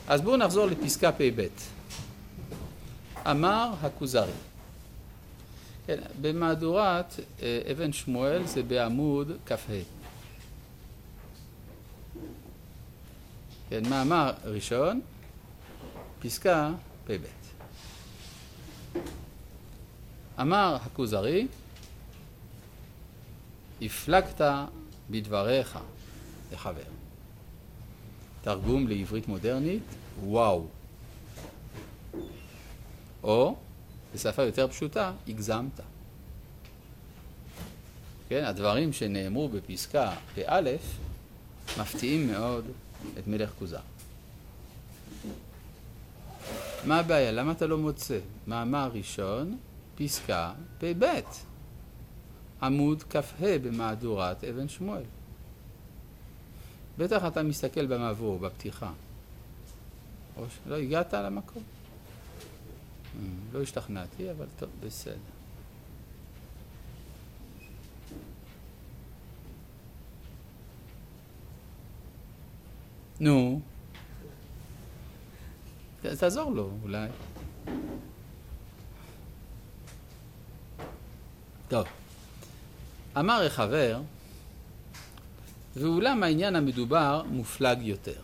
אז בואו נחזור לפסקה פ"ב. אמר הכוזרי. כן, במהדורת אבן שמואל זה בעמוד כ"ה. כן, מאמר ראשון, פסקה פ"ב. אמר הכוזרי, הפלגת בדבריך לחבר. תרגום לעברית מודרנית, וואו. או, בשפה יותר פשוטה, הגזמת. כן, הדברים שנאמרו בפסקה באלף מפתיעים מאוד את מלך כוזר. מה הבעיה? למה אתה לא מוצא? מאמר ראשון, פסקה פ"ב. עמוד כ"ה במהדורת אבן שמואל. בטח אתה מסתכל במבוא, בפתיחה. או שלא הגעת למקום. לא השתכנעתי, אבל טוב, בסדר. נו. תעזור לו, אולי. טוב. אמר החבר, ואולם העניין המדובר מופלג יותר.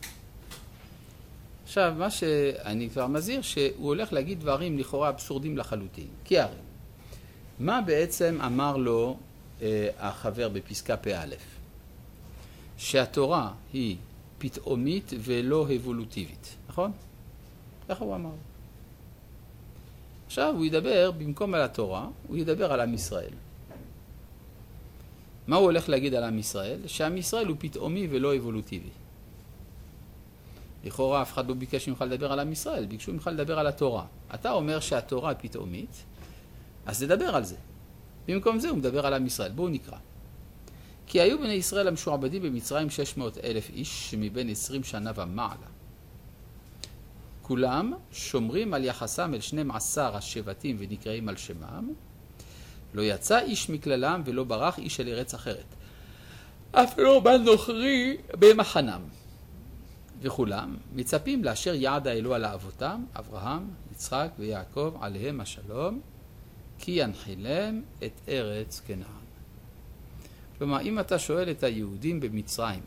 עכשיו, מה שאני כבר מזהיר, שהוא הולך להגיד דברים לכאורה אבסורדים לחלוטין. כי הרי, מה בעצם אמר לו החבר בפסקה פ"א? שהתורה היא פתאומית ולא אבולוטיבית, נכון? ככה הוא אמר. עכשיו הוא ידבר, במקום על התורה, הוא ידבר על עם ישראל. מה הוא הולך להגיד על עם ישראל? שעם ישראל הוא פתאומי ולא אבולוטיבי. לכאורה אף אחד לא ביקש ממך לדבר על עם ישראל, ביקשו ממך לדבר על התורה. אתה אומר שהתורה היא פתאומית, אז נדבר על זה. במקום זה הוא מדבר על עם ישראל. בואו נקרא. כי היו בני ישראל המשועבדים במצרים 600,000 איש שמבין 20 שנה ומעלה. כולם שומרים על יחסם אל 12 השבטים ונקראים על שמם. לא יצא איש מכללם ולא ברח איש אל ארץ אחרת. אף לא בא נוכרי במחנם. וכולם מצפים לאשר יעד האלוה על האבותם, אברהם, יצחק ויעקב, עליהם השלום, כי ינחילם את ארץ כנען. כלומר, אם אתה שואל את היהודים במצרים,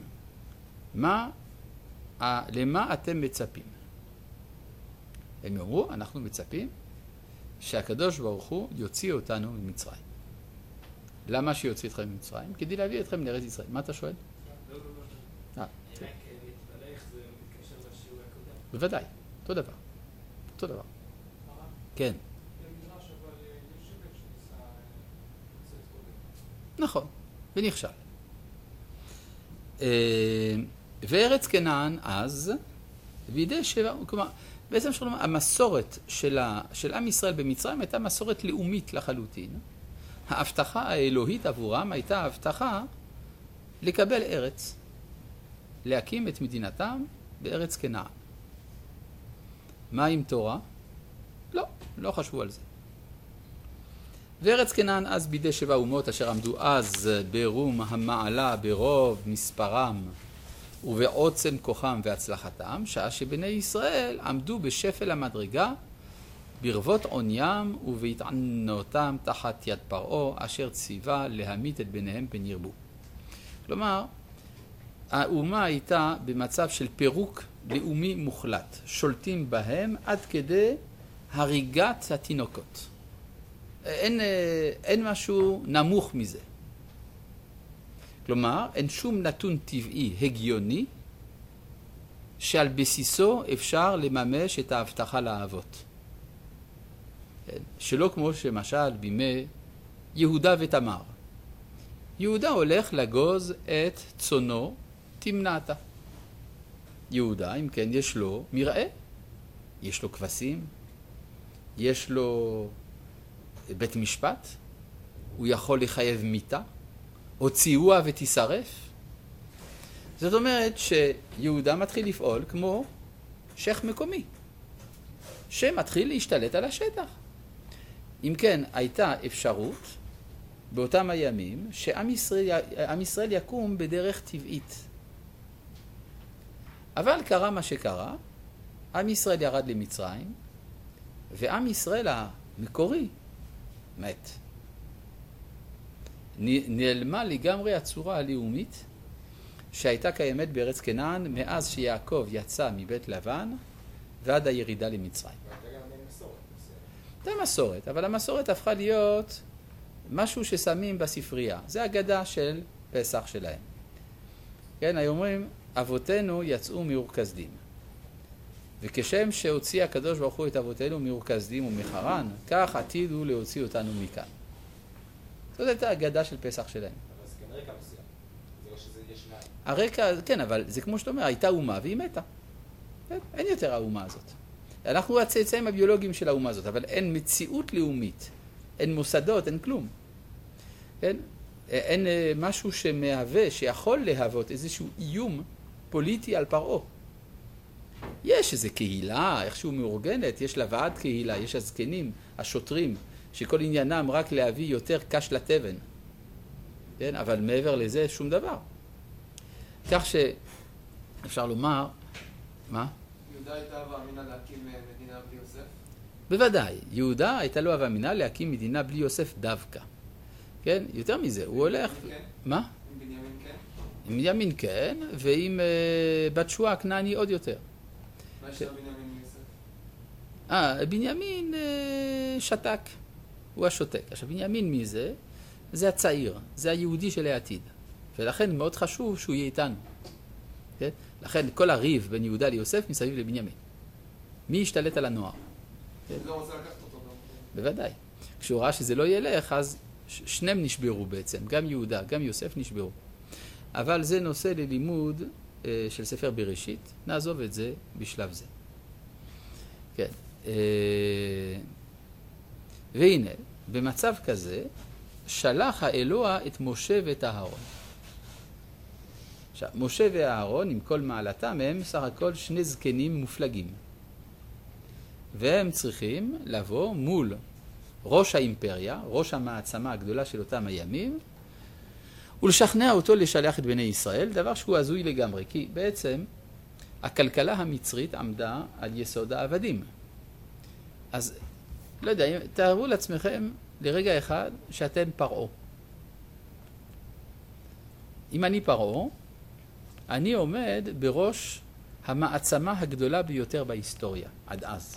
למה אתם מצפים? הם יאמרו, אנחנו מצפים שהקדוש ברוך הוא יוציא אותנו ממצרים. למה שיוציא אתכם ממצרים? כדי להביא אתכם לארץ ישראל. מה אתה שואל? לא. רק מתפלא איך זה מתקשר לשיעור הקודם. בוודאי, אותו דבר. אותו דבר. כן. במדרש אבל יש שבט שניסה לצאת קודם. נכון, ונכשל. וארץ כנען אז, בידי שבע, כלומר, בעצם שלום, המסורת של עם ישראל במצרים הייתה מסורת לאומית לחלוטין. ההבטחה האלוהית עבורם הייתה הבטחה לקבל ארץ, להקים את מדינתם בארץ כנען. מה עם תורה? לא חשבו על זה. וארץ כנען אז בידי 7 אומות אשר עמדו אז ברום המעלה ברוב מספרם ובעוצם כוחם והצלחתם, שעה שבני ישראל עמדו בשפל המדרגה ברבות עוניים ובהתענותם תחת יד פרעה אשר ציווה להמית את בניהם פן ירבו. כלומר, האומה הייתה במצב של פירוק לאומי מוחלט, שולטים בהם עד כדי הריגת התינוקות. אין משהו נמוך מזה. כלומר, אין שום נתון טבעי הגיוני שעל בסיסו אפשר לממש את ההבטחה לאבות. שלא כמו שמשל בימי יהודה ותמר. יהודה הולך לגוז את צונו תמנעתה. יהודה, אם כן, יש לו מרעה, יש לו כבשים, יש לו בית משפט, הוא יכול לחייב מיתה, הוציאוה ותישרף. זאת אומרת שיהודה מתחיל לפעול כמו שייך מקומי, שמתחיל להשתלט על השטח. אם כן, הייתה אפשרות באותם הימים שעם ישראל יקום בדרך טבעית. אבל קרה מה שקרה, עם ישראל ירד למצרים, ועם ישראל המקורי מת. נעלמה לגמרי הצורה הלאומית שהייתה קיימת בארץ כנען מאז שיעקב יצא מבית לבן ועד הירידה למצרים. הייתה גם מסורת. הייתה מסורת, אבל המסורת הפכה להיות משהו ששמים בספרייה. זה אגדה של פסח שלהם. כן, היו אומרים, אבותינו יצאו מאור כשדים. וכשם שהוציא הקדוש ברוך הוא את אבותינו מאור כשדים ומחרן, כך עתיד הוא להוציא אותנו מכאן. זאת הייתה אגדה של פסח שלהם. אבל זה כן רקע מסוים. זה לא שזה יש שניים. הרקע, כן, אבל זה כמו שאתה אומר, הייתה אומה והיא מתה. אין יותר האומה הזאת. אנחנו הצאצאים הביולוגיים של האומה הזאת, אבל אין מציאות לאומית, אין מוסדות, אין כלום. כן? אין משהו שמהווה, שיכול להוות איזשהו איום פוליטי על פרעה. יש איזו קהילה, איכשהו מאורגנת, יש לה ועד קהילה, יש הזקנים, השוטרים, שכל עניינם רק להביא יותר קש לתבן. כן? אבל מעבר לזה שום דבר. כך שאפשר לומר, מה? יהודה הייתה מאמינה להקים מדינה בלי יוסף? בוודאי, יהודה הייתה לו מאמינה להקים מדינה בלי יוסף דווקא. כן? יותר מזה, הוא הולך... כן? מה? עם בנימין כן? עם בנימין כן, ועם בת שועה הכנעני עוד יותר. מה יש בנימין מיוסף? בנימין שתק, הוא השותק. עכשיו, בנימין מי זה? זה הצעיר, זה היהודי של העתיד. ולכן מאוד חשוב שהוא יהיה איתנו. כן? לכן כל הריב בין יהודה ליוסף מסביב לבנימין. מי ישתלט על הנוער? כן? לא רוצה לקחת אותו. בוודאי. כשהוא ראה שזה לא ילך, אז שניהם נשברו בעצם. גם יהודה, גם יוסף נשברו. אבל זה נושא ללימוד של ספר בראשית. נעזוב את זה בשלב זה. כן. והנה, במצב כזה, שלח האלוה את משה ואת אהרון. עכשיו, משה ואהרון, עם כל מעלתם, הם סך הכל שני זקנים מופלגים. והם צריכים לבוא מול ראש האימפריה, ראש המעצמה הגדולה של אותם הימים, ולשכנע אותו לשלח את בני ישראל, דבר שהוא הזוי לגמרי, כי בעצם הכלכלה המצרית עמדה על יסוד העבדים. אז, לא יודע, תארו לעצמכם לרגע אחד שאתם פרעה. אם אני פרעה, אני עומד בראש המעצמה הגדולה ביותר בהיסטוריה, עד אז.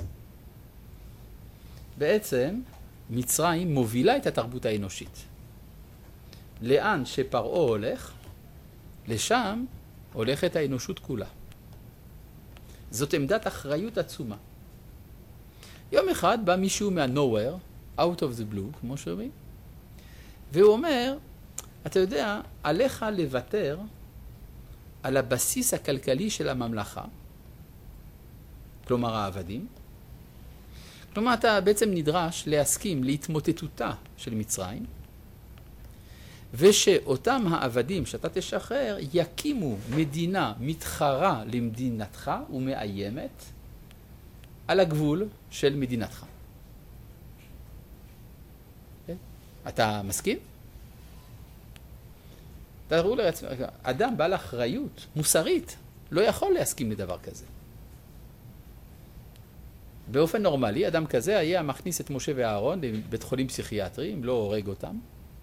בעצם, מצרים מובילה את התרבות האנושית. לאן שפרעה הולך, לשם הולכת האנושות כולה. זאת עמדת אחריות עצומה. יום אחד בא מישהו מה-nowhere, out of the blue, כמו שאומרים, והוא אומר, אתה יודע, עליך לוותר על הבסיס הכלכלי של הממלכה, כלומר העבדים, כלומר אתה בעצם נדרש להסכים להתמוטטותה של מצרים, ושאותם העבדים שאתה תשחרר יקימו מדינה מתחרה למדינתך ומאיימת על הגבול של מדינתך. אתה מסכים? תראו לעצמם, אדם בעל אחריות מוסרית לא יכול להסכים לדבר כזה. באופן נורמלי, אדם כזה היה מכניס את משה ואהרון לבית חולים פסיכיאטרי, אם לא הורג אותם.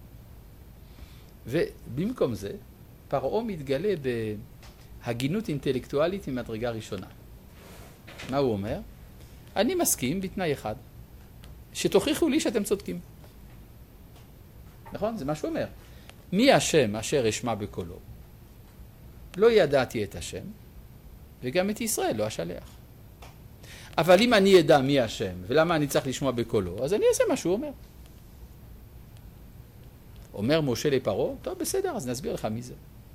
ובמקום זה, פרעה מתגלה בהגינות אינטלקטואלית ממדרגה ראשונה. מה הוא אומר? אני מסכים בתנאי אחד, שתוכיחו לי שאתם צודקים. נכון? זה מה שהוא אומר. מי השם אשר אשמע בקולו? לא ידעתי את השם, וגם את ישראל לא אשלח. אבל אם אני ידע מי השם, ולמה אני צריך לשמוע בקולו, אז אני אעשה מה שהוא אומר. אומר משה לפרעה, טוב בסדר, אז נסביר לך מי זה.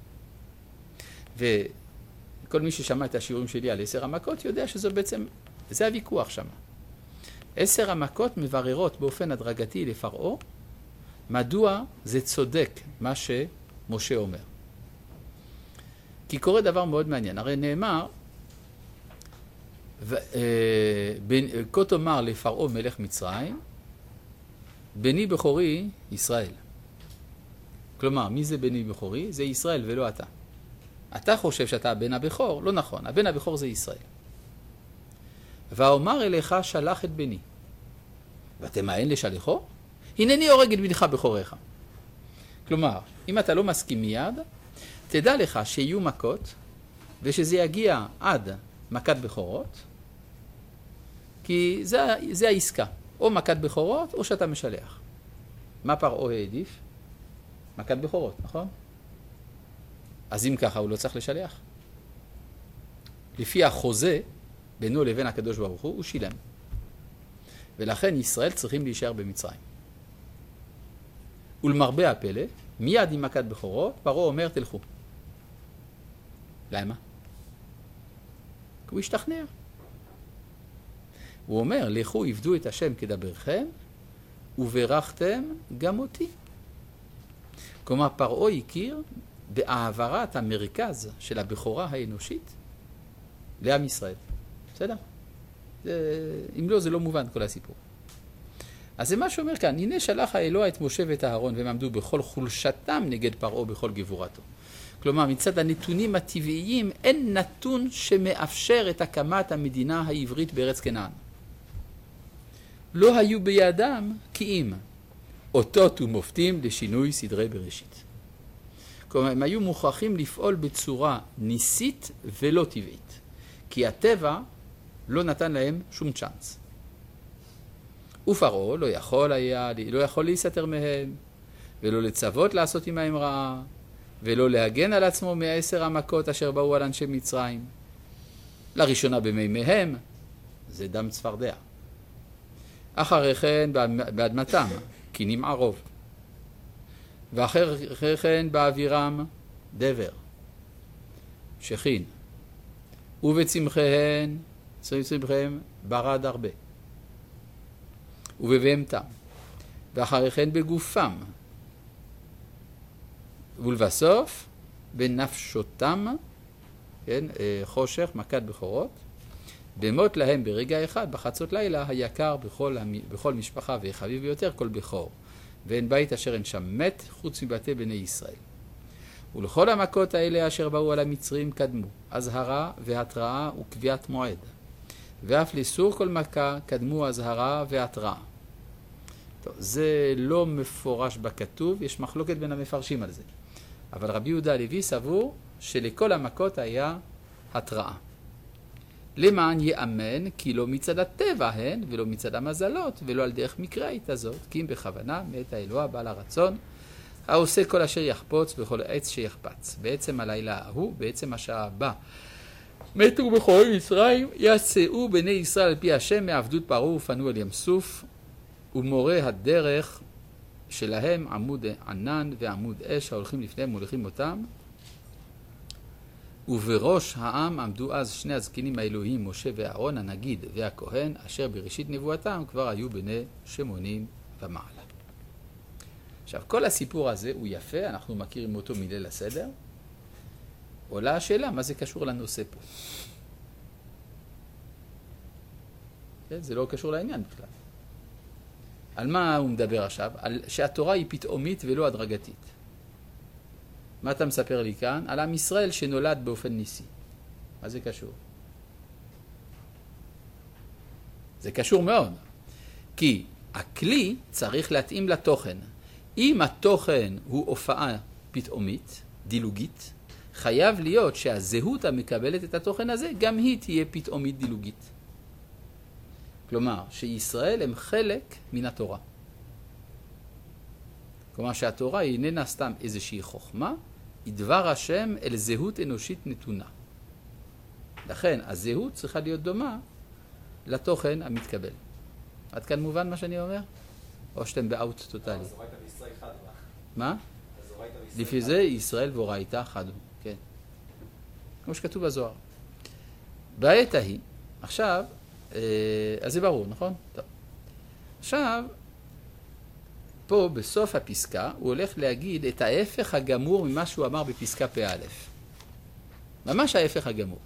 וכל מי ששמע את השיעורים שלי על 10 המכות יודע שזו בעצם, זה הוויכוח שם. 10 המכות מבררות באופן הדרגתי לפרעה, מדוע זה צודק מה שמשה אומר. כי קורה דבר מאוד מעניין. הרי נאמר, כה תאמר לפרעה מלך מצרים, בני בכורי ישראל. כלומר, מי זה בני בכורי? זה ישראל ולא אתה. אתה חושב שאתה הבן הבכור? לא נכון. הבן הבכור זה ישראל. ואומר אליך שלח את בני. ותמאן לשלחו? הנני הורג את בנך בכורך. כלומר, אם אתה לא מסכים מיד, תדע לך שיהיו מכות, ושזה יגיע עד מכת בכורות, כי זה העסקה. או מכת בכורות, או שאתה משלח. מה פרעה העדיף? מכת בכורות, נכון? אז אם ככה, הוא לא צריך לשלח. לפי החוזה בינו לבין הקדוש ברוך הוא שילם. ולכן ישראל צריכים להישאר במצרים. ולמרבה הפלא, מיד עם מכת בכורות, פרעה אומר תלכו. למה? כי הוא השתכנע. הוא אומר, לכו עבדו את השם כדברכם, וברכתם גם אותי. כלומר, פרעה הכיר בהעברת המרכז של הבכורה האנושית לעם ישראל. בסדר? אם לא, זה לא מובן כל הסיפור. אז זה מה שאומר כאן, הנה שלח האלוה את משה ואת אהרון, והם עמדו בכל חולשתם נגד פרעה בכל גבורתו. כלומר, מצד הנתונים הטבעיים, אין נתון שמאפשר את הקמת המדינה העברית בארץ כנען. לא היו בידם כי אם אותות ומופתים לשינוי סדרי בראשית. כלומר, הם היו מוכרחים לפעול בצורה ניסית ולא טבעית, כי הטבע לא נתן להם שום צ'אנס. ופרעה לא יכול להיסתר מהם, ולא לצוות לעשות עמהם רעה, ולא להגן על עצמו מ10 המכות אשר באו על אנשי מצרים. לראשונה במימיהם, זה דם צפרדע. אחרי כן באדמתם, כי נמעה רוב. ואחרי כן באווירם, דבר, שכין. ובצמחיהם, ברד הרבה. ובבהמתם. ואחרי כן בגופם. ולבסוף, בנפשותם, כן, חושך, מכת בכורות, במות להם ברגע אחד, בחצות לילה, היקר בכל משפחה וחביב ביותר כל בכור. ואין בית אשר אין שם מת חוץ מבתי בני ישראל. ולכל המכות האלה אשר באו על המצרים קדמו, הזהרה והתראה וקביעת מועד. ואף לסור כל מכה קדמו הזהרה והתראה. טוב, זה לא מפורש בכתוב, יש מחלוקת בין המפרשים על זה. אבל רבי יהודה הלוי סבור שלכל המכות היה התראה. למען יאמן כי לא מצד הטבע הן ולא מצד המזלות ולא על דרך מקראית הזאת, כי אם בכוונה מאת האלוה בעל הרצון העושה כל אשר יחפוץ בכל עץ שיחפץ. בעצם הלילה ההוא, בעצם השעה הבאה, מתו בכורי מצרים, יצאו בני ישראל על פי השם מעבדות פרעה ופנו אל ים סוף, ומורה הדרך שלהם עמוד ענן ועמוד אש ההולכים לפניהם מוליכים אותם. ובראש העם עמדו אז שני הזקנים האלוהים, משה ואהרון הנגיד והכהן, אשר בראשית נבואתם כבר היו בני 80 ומעלה. עכשיו, כל הסיפור הזה הוא יפה, אנחנו מכירים אותו מליל הסדר. עולה השאלה, מה זה קשור לנושא פה? זה לא קשור לעניין בכלל. על מה הוא מדבר עכשיו? על שהתורה היא פתאומית ולא הדרגתית. מה אתה מספר לי כאן? על עם ישראל שנולד באופן ניסי. מה זה קשור? זה קשור מאוד. כי הכלי צריך להתאים לתוכן. אם התוכן הוא הופעה פתאומית, דילוגית, חייב להיות שהזהות המקבלת את התוכן הזה, גם היא תהיה פתאומית דילוגית. כלומר, שישראל הם חלק מן התורה. כלומר, שהתורה היא איננה סתם איזושהי חוכמה, היא דבר השם אל זהות אנושית נתונה. לכן, הזהות צריכה להיות דומה לתוכן המתקבל. עד כאן מובן מה שאני אומר? או שאתם באוט טוטלי? אז הורית בישראל חד הוא. מה? לפי זה ישראל והורייתא חד הוא, כן. כמו שכתוב בזוהר. בעת ההיא, עכשיו, אז זה ברור, נכון? טוב. עכשיו, פה בסוף הפסקה הוא הולך להגיד את ההפך הגמור ממה שהוא אמר בפסקה פ"א. ממש ההפך הגמור.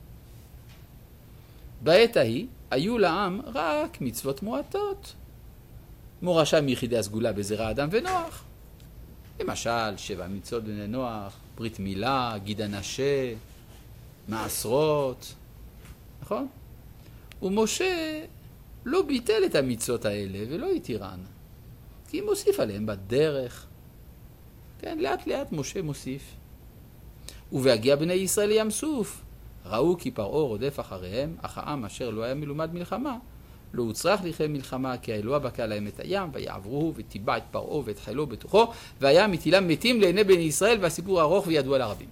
בעת ההיא היו לעם רק מצוות מועטות. מורשה מיחידי הסגולה בזרע אדם ונוח. למשל, 7 מצוות בני נוח, ברית מילה, גיד הנשה, מעשרות, נכון? ומשה לא ביטל את המצוות האלה ולא התירן, כי מוסיף עליהם בדרך. כן, לאט לאט משה מוסיף. ובהגיע בני ישראל לים סוף, ראו כי פרעה רודף אחריהם, אך העם אשר לא היה מלומד מלחמה, לא הוצרך לכם מלחמה, כי האלוה בקע להם את הים, ויעברו וטיבע את פרעה ואת חילו בתוכו, והיה מטילם מתים לעיני בני ישראל, והסיפור ארוך וידוע לרבים.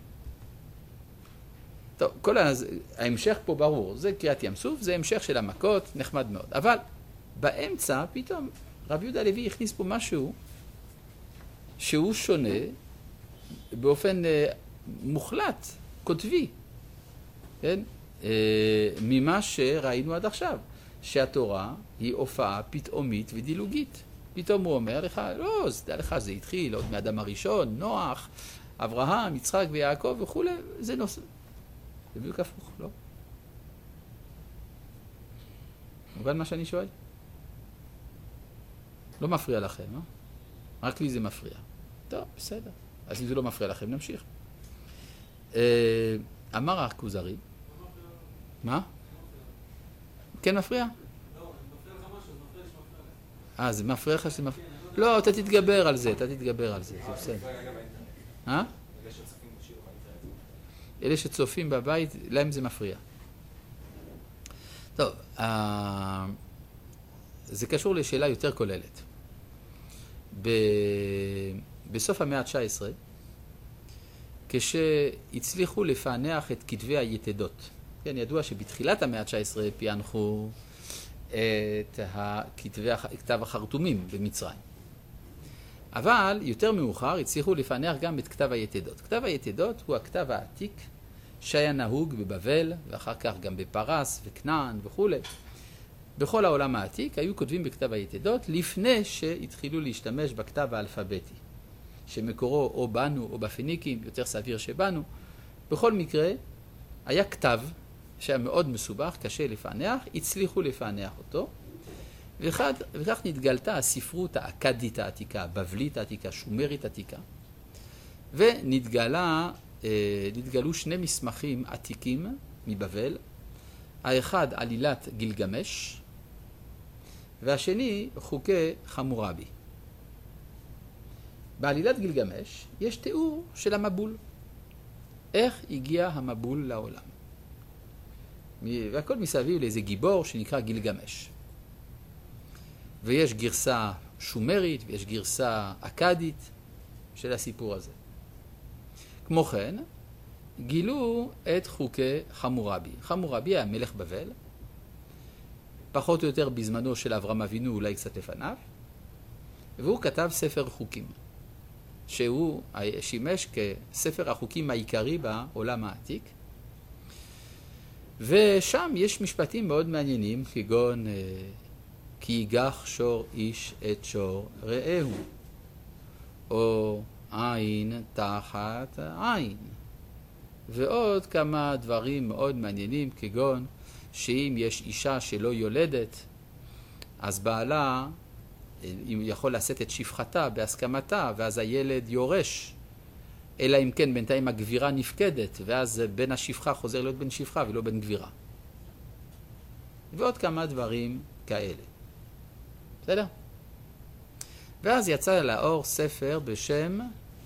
טוב, ההמשך פה ברור, זה קריאת ים סוף, זה המשך של המכות, נחמד מאוד. אבל באמצע פתאום רבי יהודה הלוי הכניס פה משהו שהוא שונה באופן מוחלט, כותבי, כן? ממה שראינו עד עכשיו, שהתורה היא הופעה פתאומית ודילוגית. פתאום הוא אומר לך, לא, זה לך, זה התחיל עוד מאדם הראשון, נוח, אברהם, יצחק ויעקב וכו', זה נושא. זה בדיוק הפוך, לא? מובן מה שאני שואל? לא מפריע לכם, אה? רק לי זה מפריע. טוב, בסדר. אז אם זה לא מפריע לכם, נמשיך. אמר הכוזרי. מה? כן מפריע? לא, מפריע לך משהו, זה מפריע שמפריע לך. זה מפריע לך שזה מפריע? לא, אתה תתגבר על זה, זה בסדר. אלה שצופים בבית, להם זה מפריע. טוב, זה קשור לשאלה יותר כוללת. בסוף המאה ה-19, כשהצליחו לפענח את כתבי היתדות, כן, ידוע שבתחילת המאה ה-19 פענחו את כתב החרטומים במצרים. אבל יותר מאוחר הצליחו לפענח גם את כתב היתדות. כתב היתדות הוא הכתב העתיק שהיה נהוג בבבל ואחר כך גם בפרס וכנען וכו'. בכל העולם העתיק היו כותבים בכתב היתדות לפני שהתחילו להשתמש בכתב האלפביתי, שמקורו או בנו או בפיניקים, יותר סביר שבנו. בכל מקרה היה כתב שהיה מאוד מסובך, קשה לפענח, הצליחו לפענח אותו, וכך נתגלתה הספרות האכדית העתיקה, הבבלית העתיקה, שומרית העתיקה, ונתגלו שני מסמכים עתיקים מבבל, האחד עלילת גילגמש, והשני חוקי חמורבי. בעלילת גילגמש יש תיאור של המבול, איך הגיע המבול לעולם. והכל מסביב לאיזה גיבור שנקרא גילגמש. ויש גרסה שומרית ויש גרסה אכדית של הסיפור הזה. כמו כן, גילו את חוקי חמורבי. חמורבי היה מלך בבל, פחות או יותר בזמנו של אברהם אבינו, אולי קצת לפניו, והוא כתב ספר חוקים, שהוא שימש כספר החוקים העיקרי בעולם העתיק, ושם יש משפטים מאוד מעניינים, כגון כי ייגח שור איש את שור רעהו, או עין תחת עין, ועוד כמה דברים מאוד מעניינים, כגון שאם יש אישה שלא יולדת, אז בעלה יכול לשאת את שפחתה בהסכמתה, ואז הילד יורש, אלא אם כן בינתיים הגבירה נפקדת, ואז בן השפחה חוזר להיות בן שפחה ולא בן גבירה. ועוד כמה דברים כאלה. בסדר? ואז יצא לאור ספר בשם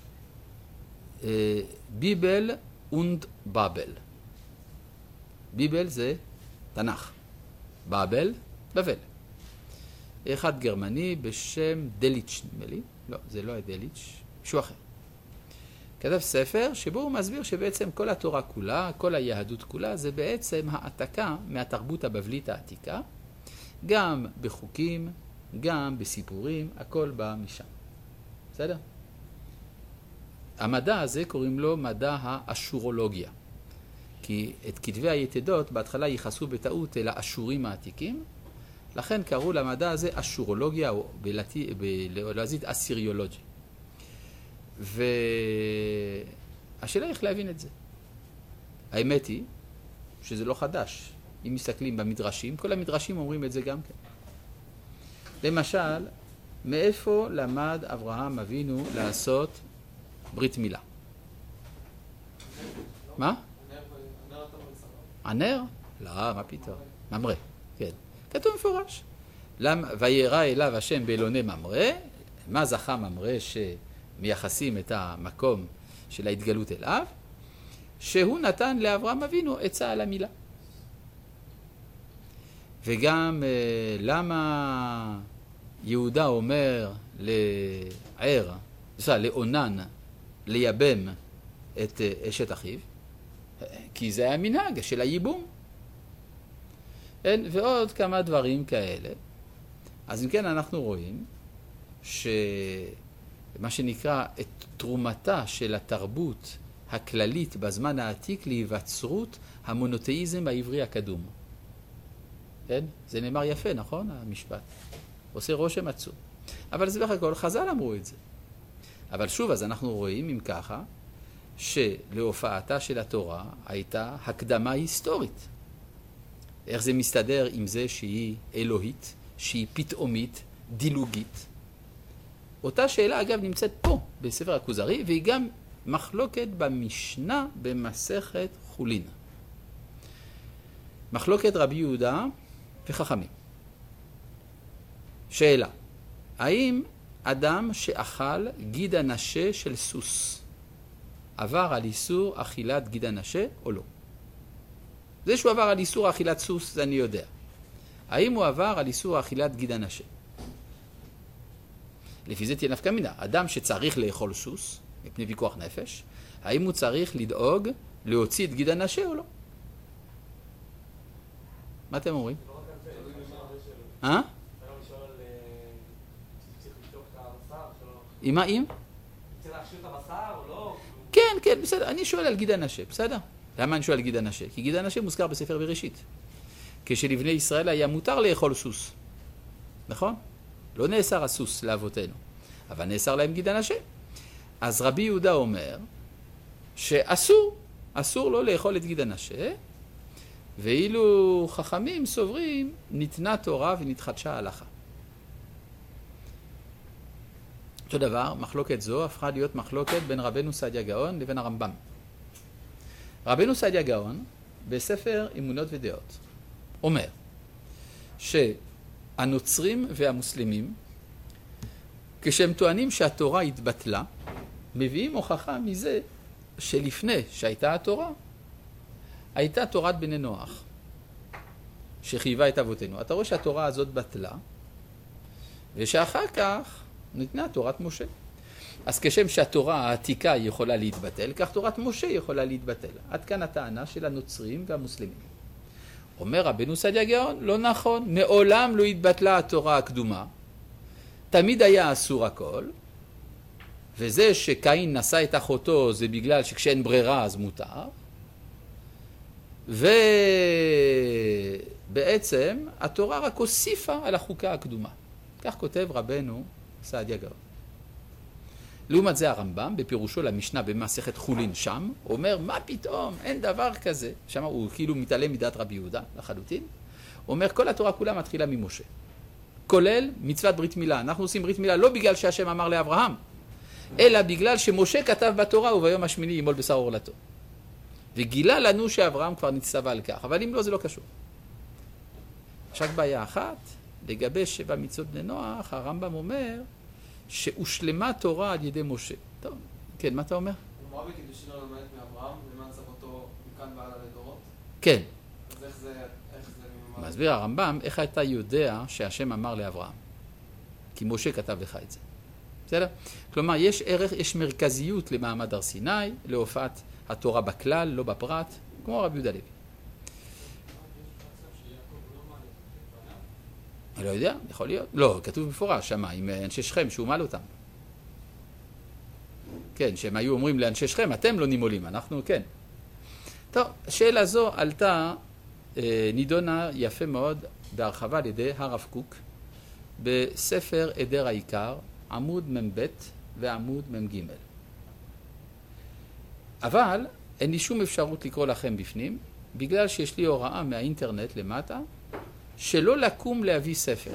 ביבל und באבל. ביבל זה תנ"ך. באבל, בבל. אחד גרמני בשם דליץ' נדמה לי. לא, זה לא דליץ', משהו אחר. כתב ספר שבו הוא מסביר שבעצם כל התורה כולה, כל היהדות כולה, זה בעצם העתקה מהתרבות הבבלית העתיקה, גם בחוקים, גם בסיפורים, הכל בא משם. בסדר? המדע הזה קוראים לו מדע האשורולוגיה. כי את כתבי היתדות בהתחלה ייחסו בטעות אל האשורים העתיקים, לכן קראו למדע הזה אשורולוגיה, או בלועזית אסיריולוגיה. והשאלה איך להבין את זה. האמת היא שזה לא חדש. אם מסתכלים במדרשים, כל המדרשים אומרים את זה גם כן. למשל, מאיפה למד אברהם אבינו לעשות ברית מילה? מה? הנר? לא, מה פתאום? ממרא. כן, כתוב מפורש. וירא אליו השם באלוני ממרא, מה זכה ממרא שמייחסים את המקום של ההתגלות אליו? שהוא נתן לאברהם אבינו עצה על המילה. וגם למה יהודה אומר לאונן לייבם את אשת אחיו? כי זה היה מנהג של הייבום. ועוד כמה דברים כאלה. אז אם כן אנחנו רואים שמה שנקרא את תרומתה של התרבות הכללית בזמן העתיק להיווצרות המונותאיזם העברי הקדום. כן? זה נאמר יפה, נכון? המשפט. עושה רושם עצום. אבל זה בכלל חז"ל אמרו את זה. אבל שוב, אז אנחנו רואים אם ככה, שלהופעתה של התורה הייתה הקדמה היסטורית. איך זה מסתדר עם זה שהיא אלוהית, שהיא פתאומית, דילוגית? אותה שאלה אגב נמצאת פה בספר הכוזרי, והיא גם מחלוקת במשנה במסכת חולין. מחלוקת רבי יהודה וחכמים. שאלה, האם אדם שאכל גיד הנשה של סוס עבר על איסור אכילת גיד הנשה או לא? זה שהוא עבר על איסור אכילת סוס זה אני יודע. האם הוא עבר על איסור אכילת גיד הנשה? לפי זה תהיה נפקא מינה. אדם שצריך לאכול סוס, מפני ויכוח נפש, האם הוא צריך לדאוג להוציא את גיד הנשה או לא? מה אתם אומרים? אה? עם מה אם? צריך להכשיר את הבשר או לא? כן, כן, בסדר. אני שואל על גיד הנשה, בסדר? למה אני שואל על גיד הנשה? כי גיד הנשה מוזכר בספר בראשית. כשלבני ישראל היה מותר לאכול סוס. נכון? לא נאסר הסוס לאבותינו, אבל נאסר להם גיד הנשה. אז רבי יהודה אומר שאסור לו לאכול את גיד הנשה, ואילו חכמים סוברים ניתנה תורה ונתחדשה הלכה. אותו דבר, מחלוקת זו הפכה להיות מחלוקת בין רבנו סעדיה גאון לבין הרמב"ם. רבנו סעדיה גאון בספר אמונות ודעות אומר שהנוצרים והמוסלמים כשהם טוענים שהתורה התבטלה מביאים הוכחה מזה שלפני שהייתה התורה הייתה תורת בני נוח שחייבה את אבותינו. אתה רואה שהתורה הזאת בטלה ושאחר כך ניתנה תורת משה. אז כשם שהתורה העתיקה יכולה להתבטל, כך תורת משה יכולה להתבטל. עד כאן הטענה של הנוצרים והמוסלמים. אומר רבנו סעדיה גאון, לא נכון, מעולם לא התבטלה התורה הקדומה. תמיד היה אסור הכל, וזה שקין נשא את אחותו זה בגלל שכשאין ברירה אז מותר. ובעצם התורה רק הוסיפה על החוקה הקדומה. כך כותב רבנו סעדיה גאון. לעומת זה הרמב"ם בפירושו למשנה במסכת חולין שם אומר מה פתאום אין דבר כזה. שם הוא כאילו מתעלם מדעת רבי יהודה לחלוטין. אומר כל התורה כולה מתחילה ממשה. כולל מצוות ברית מילה. אנחנו עושים ברית מילה לא בגלל שהשם אמר לאברהם, אלא בגלל שמשה כתב בתורה וביום השמיני ימול בשר עורלתו. וגילה לנו שאברהם כבר נצטווה על כך. אבל אם לא זה לא קשור. יש רק בעיה אחת. לגבי 7 מצוות בני נוח, הרמב"ם אומר שהושלמה תורה על ידי משה. טוב, כן, מה אתה אומר? הוא אמר בקידושין לא למדת מאברהם, למען צוותו מכאן והלאה לדורות? כן. אז איך זה ממש? מסביר הרמב"ם, איך אתה יודע שהשם אמר לאברהם? כי משה כתב לך את זה. בסדר? כלומר, יש ערך, יש מרכזיות למעמד הר סיני, להופעת התורה בכלל, לא בפרט, כמו רבי יהודה לוי. אני לא יודע, יכול להיות. לא, כתוב מפורש שמה, עם אנשי שכם, שהוא מעל אותם. כן, שהם היו אומרים לאנשי שכם, אתם לא נימולים, אנחנו כן. טוב, השאלה זו עלתה, נידונה יפה מאוד בהרחבה על ידי הרב קוק, בספר עדר העיקר, עמוד מ"ב ועמוד מ"ג. אבל אין לי שום אפשרות לקרוא לכם בפנים, בגלל שיש לי הוראה מהאינטרנט למטה, שלא לקום להביא ספר.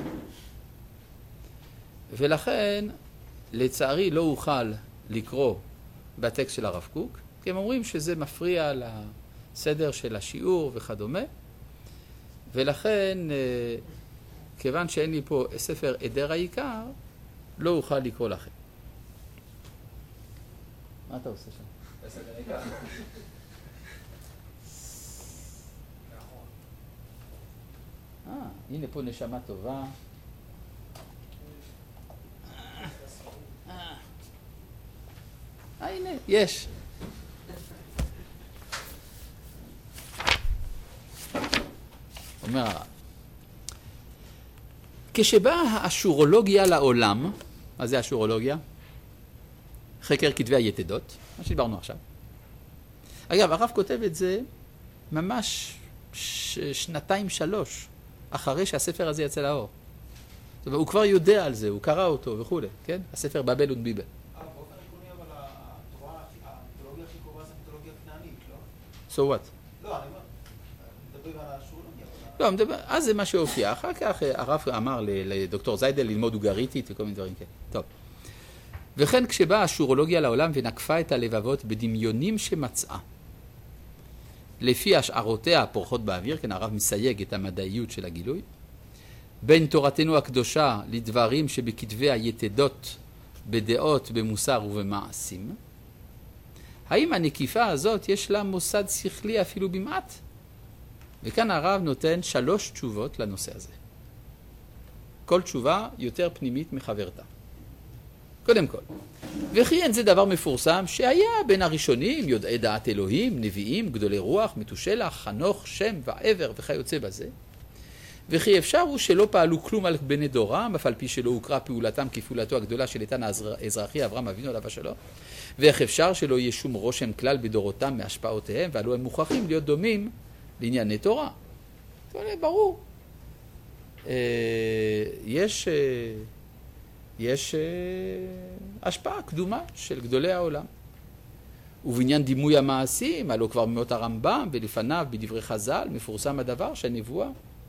ולכן, לצערי, לא אוכל לקרוא בטקסט של הרב קוק, כי הם אומרים שזה מפריע לסדר של השיעור וכדומה, ולכן, כיוון שאין לי פה ספר עדר העיקר, לא אוכל לקרוא לכם. מה אתה עושה שם? ספר העיקר. הנה פה נשמה טובה. הנה, יש. אומר הרב, כשבאה האשורולוגיה לעולם, מה זה אשורולוגיה? חקר כתבי היתדות, מה שדיברנו עכשיו. אגב, הרב כותב את זה ממש 2-3 אחרי שהספר הזה יצא לאור. זאת אומרת, הוא כבר יודע על זה, הוא קרא אותו וכו', כן? הספר בבל ונביבל. באופן עקרוני, אבל המיתולוגיה הכי קרובה זה מיתולוגיה כנענית, לא? So what? לא, אני מדבר על האשורולוגיה. לא, מדבר, אז זה מה שהופיע. אחר כך הרב אמר לדוקטור זיידל ללמוד אוגריתית וכל מיני דברים כאלה. טוב. וכן כשבאה האשורולוגיה לעולם ונקפה את הלבבות בדמיונים שמצאה. לפי השערותיה הפורחות באוויר, כן, הרב מסייג את המדעיות של הגילוי, בין תורתנו הקדושה לדברים שבכתבי היתדות, בדעות, במוסר ובמעשים, האם הנקיפה הזאת יש לה מוסד שכלי אפילו במעט? וכאן הרב נותן 3 תשובות לנושא הזה. כל תשובה יותר פנימית מחברתה. קודם כל, וכי אין זה דבר מפורסם שהיה בין הראשונים יודעי דעת אלוהים, נביאים, גדולי רוח, מתושלח, חנוך, שם ועבר וכיוצא בזה. וכי אפשר הוא שלא פעלו כלום על בני דורם, אף על פי שלא הוקרא פעולתם כפעולתו הגדולה של איתן האזרחי אברהם אבינו עליו השלום. ואיך אפשר שלא יהיה שום רושם כלל בדורותם מהשפעותיהם, ועלו הם מוכרחים להיות דומים לענייני תורה. ברור. יש השפעה קדומה של גדולי העולם. ובעניין דימוי המעשים, הלא כבר מאות הרמב"ם ולפניו בדברי חז"ל, מפורסם הדבר שהנבואה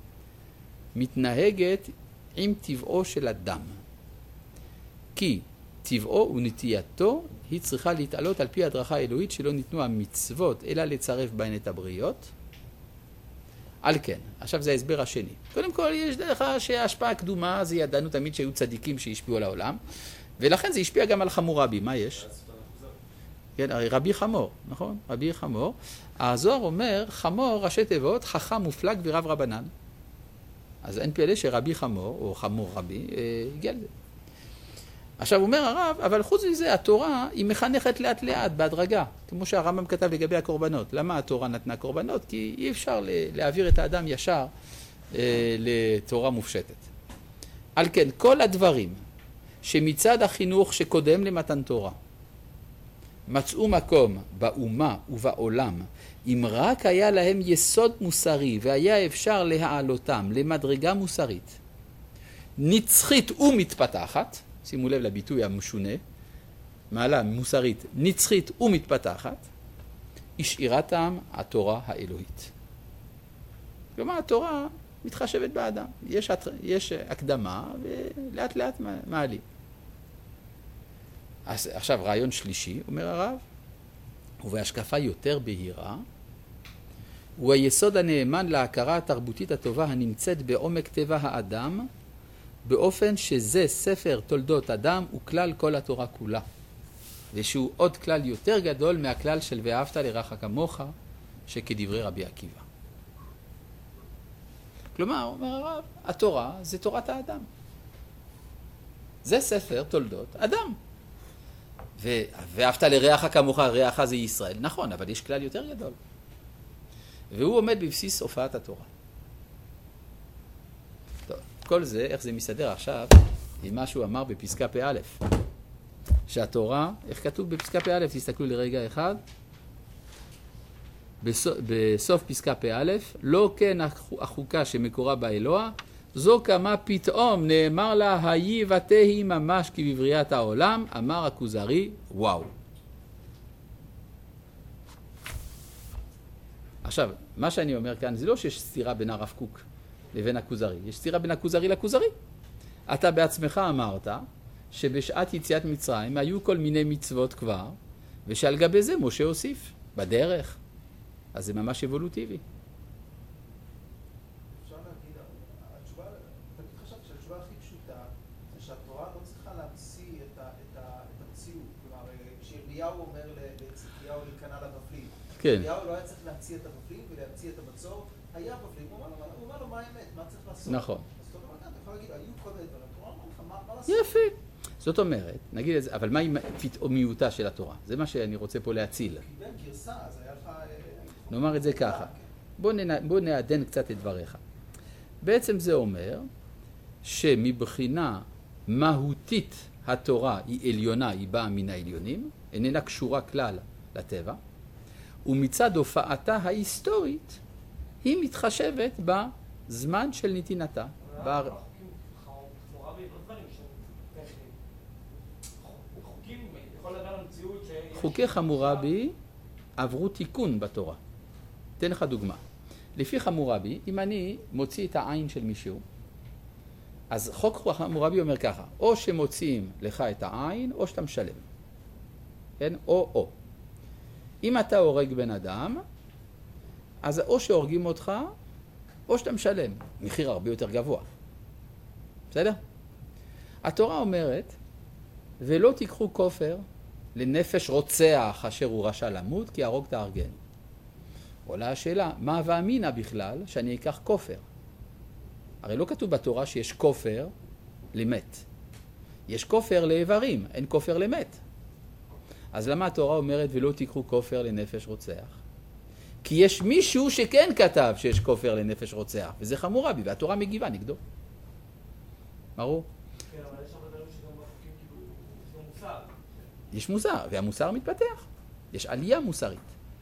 מתנהגת עם טבעו של אדם. כי טבעו ונטייתו היא צריכה להתעלות על פי הדרכה האלוהית שלא ניתנו המצוות אלא לצרף בהן את הבריות. על כן, עכשיו זה ההסבר השני. קודם כל, יש דרך שההשפעה הקדומה, זה ידענו תמיד שהיו צדיקים שהשפיעו על העולם, ולכן זה השפיע גם על חמורבי. מה יש? כן, הרי רבי חמור, נכון? רבי חמור. הזוהר אומר, חמור, ראשי תיבות, חכם מופלג ורב רבנן. אז אין פלא שרבי חמור, או חמור רבי, הגיע לזה. עכשיו אומר הרב, אבל חוץ מזה, התורה היא מחנכת לאט לאט, בהדרגה, כמו שהרמב"ם כתב לגבי הקורבנות. למה התורה נתנה קורבנות? כי אי אפשר להעביר את האדם ישר לתורה מופשטת. על כן, כל הדברים שמצד החינוך שקודם למתן תורה, מצאו מקום באומה ובעולם, אם רק היה להם יסוד מוסרי והיה אפשר להעלותם למדרגה מוסרית, נצחית ומתפתחת, שימו לב לביטוי המשונה, מעלה מוסרית נצחית ומתפתחת, השאירתם התורה האלוהית. כלומר, התורה מתחשבת באדם. יש הקדמה ולאט לאט מעלים. עכשיו, רעיון שלישי, אומר הרב, ובהשקפה יותר בהירה, הוא היסוד הנאמן להכרה התרבותית הטובה הנמצאת בעומק טבע האדם, באופן שזה ספר תולדות אדם וכלל כל התורה כולה. ושהוא עוד כלל יותר גדול מהכלל של ואהבת לרעך כמוך, שכדברי רבי עקיבא. כלומר, אומר הרב, התורה זה תורת האדם. זה ספר תולדות אדם. ואהבת לרעך כמוך, רעך זה ישראל. נכון, אבל יש כלל יותר גדול. והוא עומד בבסיס הופעת התורה. טוב, כל זה, איך זה מסתדר עכשיו, עם מה שהוא אמר בפסקה פ"א. שהתורה, איך כתוב בפסקה פ"א, תסתכלו לרגע אחד, בסוף פסקה פ"א, לא כן החוקה שמקורה באלוה, זו כמה פתאום נאמר לה, היי ותהי ממש כבבריאת העולם, אמר הכוזרי, וואו. עכשיו, מה שאני אומר כאן, זה לא שיש סתירה בין הרב קוק לבין הכוזרי, יש סתירה בין הכוזרי לכוזרי. אתה בעצמך אמרת שבשעת יציאת מצרים היו כל מיני מצוות כבר, ושעל גבי זה משה הוסיף, בדרך. אז זה ממש אבולוטיבי. אפשר התשובה הכי פשוטה זה שהתורה לא צריכה להמציא את המציאות. כלומר, כשירמיהו אומר לצדקיהו להיכנע לבבלים, ירמיהו לא היה צריך להמציא את הבבלים ולהמציא את המצור, היה בבלים, הוא אומר לו מה האמת, מה צריך לעשות. נכון. אז אתה יכול להגיד, היו כל מיני דברים, התורה אומר לך, מה לעשות? יפה. זאת אומרת, נגיד את זה, אבל מה עם פתאומיותה של התורה? זה מה שאני רוצה פה להציל. קיבל גרסה, אז היה לך... נאמר את זה ככה. בוא נעדן קצת את דבריך. בעצם זה אומר שמבחינה מהותית התורה היא עליונה, היא באה מן העליונים, איננה קשורה כלל לטבע, ומצד הופעתה ההיסטורית היא מתחשבת בזמן של נתינתה. חוקי חמורבי עברו תיקון בתורה. אתן לך דוגמה. לפי חמורבי, אם אני מוציא את העין של מישהו, אז חוק חמורבי אומר ככה, או שמוציאים לך את העין, או שאתה משלם. כן? או. אם אתה הורג בן אדם, אז או שהורגים אותך, או שאתה משלם. מחיר הרבה יותר גבוה. בסדר? התורה אומרת, ולא תיקחו כופר לנפש רוצח אשר הוא רשע למות, כי הרוג תהרגנו. עולה השאלה, מה ואמינה בכלל שאני אקח כופר? הרי לא כתוב בתורה שיש כופר למת. יש כופר לאיברים, אין כופר למת. אז למה התורה אומרת ולא תיקחו כופר לנפש רוצח? כי יש מישהו שכן כתב שיש כופר לנפש רוצח, וזה חמורבי, והתורה מגיבה נגדו. ברור? כן, אבל יש הרבה דברים שגם בחוקים כאילו, יש גם מוסר. יש מוסר, והמוסר מתפתח. יש עלייה מוסרית.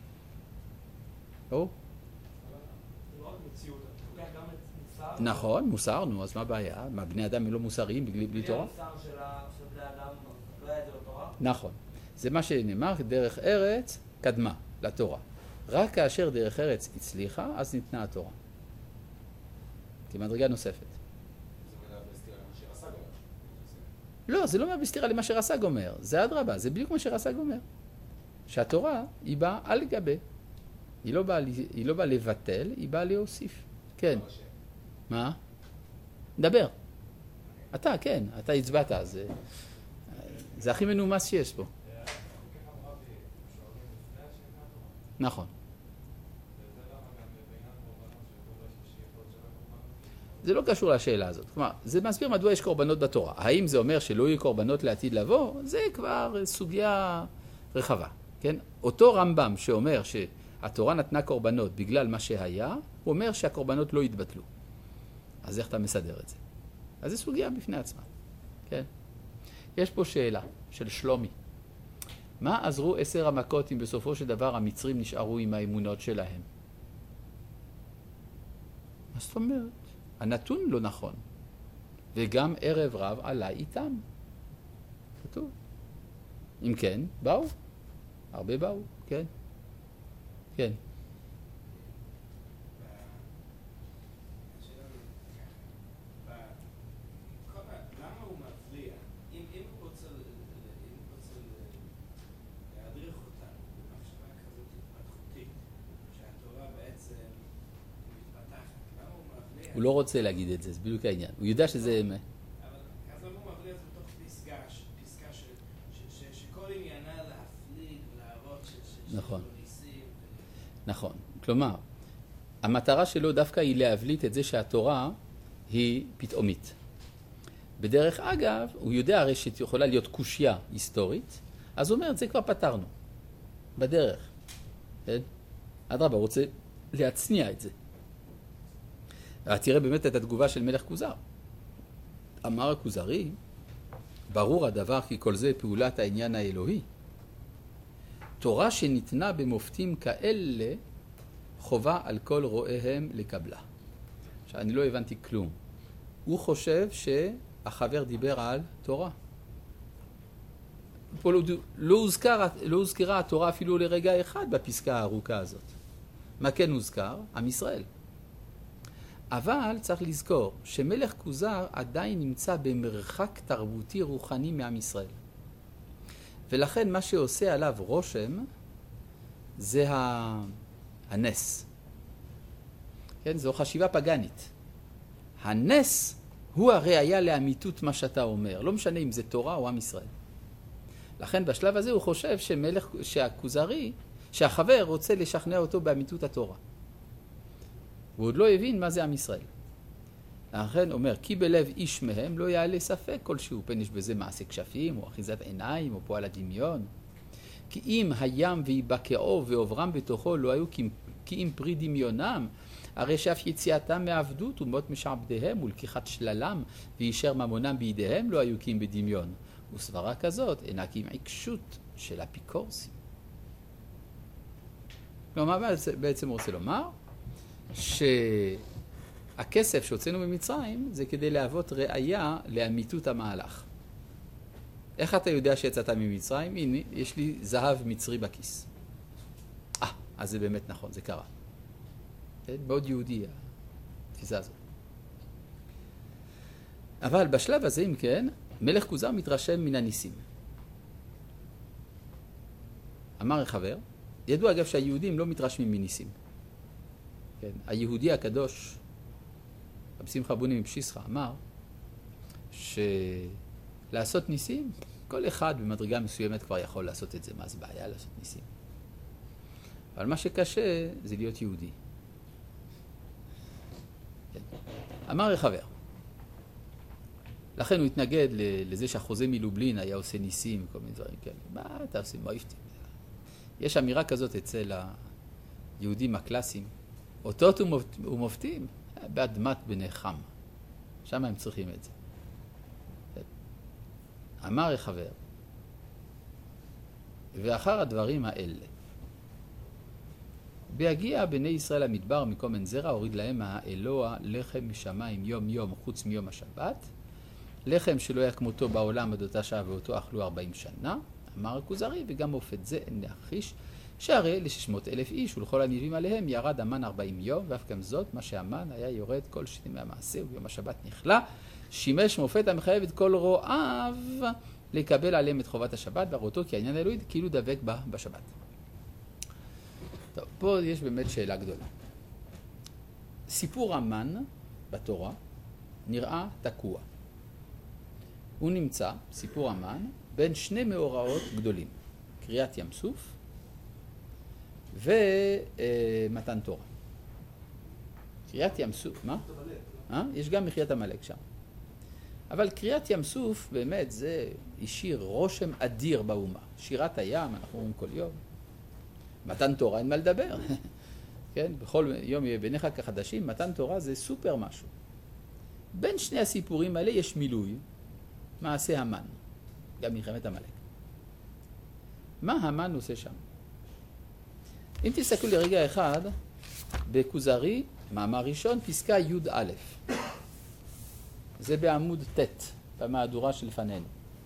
ברור? זה לא רק מציאות, אתה לוקח גם את מוסר. נכון, מוסר, נו, אז מה הבעיה? מה, בני אדם הם לא מוסריים בלי תורה? בלי המוסר של בני אדם, לא היה את זה בתורה? נכון. זה מה שנאמר, דרך ארץ קדמה לתורה. רק כאשר דרך ארץ הצליחה, אז ניתנה התורה. כמדרגה נוספת. זה אומר בסתירה למה שרס"ג אומר. לא, זה לא אומר בסתירה למה שרס"ג אומר. זה אדרבה, זה בדיוק מה שרס"ג אומר. שהתורה היא באה על גבי. היא לא באה לבטל, היא באה להוסיף. כן. מה? דבר. אתה, כן, אתה הצבעת, אז זה הכי מנומס שיש פה. נכון. זה לא קשור לשאלה הזאת. כלומר, זה מסביר מדוע יש קורבנות בתורה. האם זה אומר שלא יהיו קורבנות לעתיד לבוא? זה כבר סוגיה רחבה. כן? אותו רמב"ם שאומר שהתורה נתנה קורבנות בגלל מה שהיה, הוא אומר שהקורבנות לא יתבטלו. אז איך אתה מסדר את זה? אז זה סוגיה בפני עצמה. כן? יש פה שאלה של שלומי. מה עזרו 10 המכות אם בסופו של דבר המצרים נשארו עם האמונות שלהם? מה זאת אומרת? הנתון לא נכון. וגם ערב רב עלה איתם. כתוב. אם כן, באו. הרבה באו, כן. כן. למה הוא מפריע? אם הוא רוצה להדריך אותנו במחשבה כזאת התפתחותית, שהתורה בעצם מתפתחת, למה הוא מפריע? הוא לא רוצה להגיד את זה, זה בדיוק העניין. הוא יודע שזה... אבל אז למה הוא מפריע את זה בתוך פסקה שכל עניינה להפליג ולהראות נכון. ניסים. נכון. כלומר, המטרה שלו דווקא היא להבליט את זה שהתורה היא פתאומית. בדרך אגב, הוא יודע הרי שיכולה להיות קושיה היסטורית, אז הוא אומר, את זה כבר פתרנו. בדרך. כן? אדרבה, הוא רוצה להצניע את זה. תראה באמת את התגובה של מלך כוזר. אמר הכוזרי, ברור הדבר כי כל זה פעולת העניין האלוהי. תורה שניתנה במופתים כאלה, חובה על כל רואיהם לקבלה. עכשיו, אני לא הבנתי כלום. הוא חושב שהחבר דיבר על תורה. פה לא הוזכרה התורה אפילו לרגע אחד בפסקה הארוכה הזאת. מה כן הוזכר? עם ישראל. אבל צריך לזכור שמלך כוזר עדיין נמצא במרחק תרבותי רוחני מעם ישראל. ולכן מה שעושה עליו רושם זה הנס. כן, זו חשיבה פגנית. הנס הוא הראיה לאמיתות מה שאתה אומר. לא משנה אם זה תורה או עם ישראל. לכן בשלב הזה הוא חושב שהכוזרי, שהחבר רוצה לשכנע אותו באמיתות התורה. הוא עוד לא הבין מה זה עם ישראל. לכן אומר, כי בלב איש מהם לא יעלה ספק כלשהו, פן יש בזה מעשה כשפים, או אחיזת עיניים, או פועל הדמיון. כי אם הים ויבקעו ועוברם בתוכו לא היו כי אם פרי דמיונם, הרי שאף יציאתם מעבדות ומות משעבדיהם ולקיחת שללם וישר ממונם בידיהם לא היו כי אם בדמיון. וסברה כזאת אינה כי אם עיקשות של אפיקורסים. כלומר, מה בעצם רוצה לומר? שהכסף שהוצאנו ממצרים זה כדי להוות ראיה לאמיתות המהלך. איך אתה יודע שיצאת ממצרים? הנה, יש לי זהב מצרי בכיס. אז זה באמת נכון, זה קרה. מאוד יהודי, התפיסה הזאת. אבל בשלב הזה, אם כן, מלך כוזר מתרשם מן הניסים. אמר החבר, ידוע אגב שהיהודים לא מתרשמים מניסים. כן, היהודי הקדוש, רבי שמחה בוני מפשיסחה, אמר שלעשות ניסים, כל אחד במדרגה מסוימת כבר יכול לעשות את זה. מה זה בעיה לעשות ניסים? אבל מה שקשה זה להיות יהודי. כן. אמר החבר. לכן הוא התנגד לזה שהחוזה מלובלין היה עושה ניסים, כל מיני דברים כאלה. מה אתה עושה? מה יפתים? יש אמירה כזאת אצל היהודים הקלאסיים. אותות ומופתים באדמת בני חם. שם הם צריכים את זה. אמר החבר, ואחר הדברים האלה, בהגיע בני ישראל המדבר מקומן זרע, הוריד להם האלוה לחם משמיים יום יום חוץ מיום השבת, לחם שלא היה כמותו בעולם עד אותה שעה ואותו אכלו 40 שנה, אמר הכוזרי, וגם אופת זה אין להחיש, שהרי ל600,000 איש ולכל הנלווים עליהם ירד המן 40 יום, ואף גם זאת מה שהמן היה יורד כל שני מהמעשה וביום השבת נכלה, שימש מופת המחייב את כל רועיו לקבל עליהם את חובת השבת, והראותו כי העניין האלוהי כאילו דבק בה בשבת. טוב, פה יש באמת שאלה גדולה. סיפור המן בתורה נראה תקוע. הוא נמצא, סיפור המן, בין שני מאורעות גדולים. קריאת ים סוף ומתן תורה. קריאת ים סוף, מה? יש גם מחיית המלך שם. אבל קריאת ים סוף באמת זה השאיר רושם אדיר באומה. שירת הים, אנחנו אומרים כל יום. מתן תורה אין מה לדבר. כן? בכל יום יהיה ביניך כחדשים, מתן תורה זה סופר משהו. בין שני הסיפורים האלה יש מילוי, מעשה המן, גם מלחמת המלך. מה המן עושה שם? אם תסתכלו לרגע אחד, בכוזרי, מאמר ראשון, פסקה י' א'. זה בעמוד ט', במהדורה שלפנינו.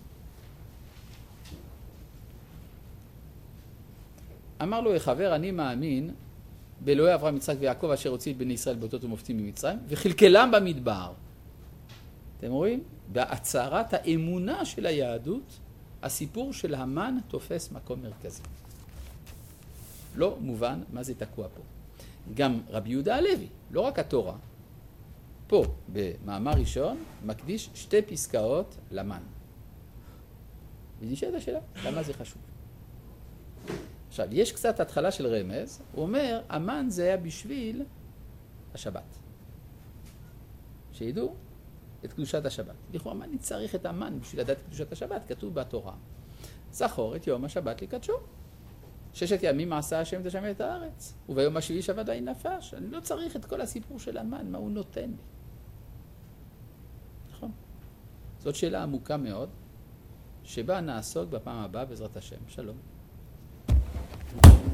אמר לו החבר, אני מאמין באלוהי אברהם, יצחק ויעקב אשר הוציא את בני ישראל באותות ומופתים ממצרים, וחלקלם במדבר. אתם רואים? בהצהרת האמונה של היהדות, הסיפור של המן תופס מקום מרכזי. לא מובן מה זה תקוע פה. גם רבי יהודה הלוי, לא רק התורה, פה במאמר ראשון מקדיש 2 פסקאות למן. ונשאלת השאלה, למה זה חשוב? עכשיו, יש קצת התחלה של רמז, הוא אומר, המן זה היה בשביל השבת. שידעו את קדושת השבת. לכאורה, מה אני צריך את המן בשביל לדעת את קדושת השבת? כתוב בתורה. זכור את יום השבת לקדשו. 6 ימים עשה השם את השם את הארץ, וביום השביעי שבת אין נפש. אני לא צריך את כל הסיפור של המן, מה הוא נותן לי. נכון? זאת שאלה עמוקה מאוד, שבה נעסוק בפעם הבאה בעזרת השם. שלום.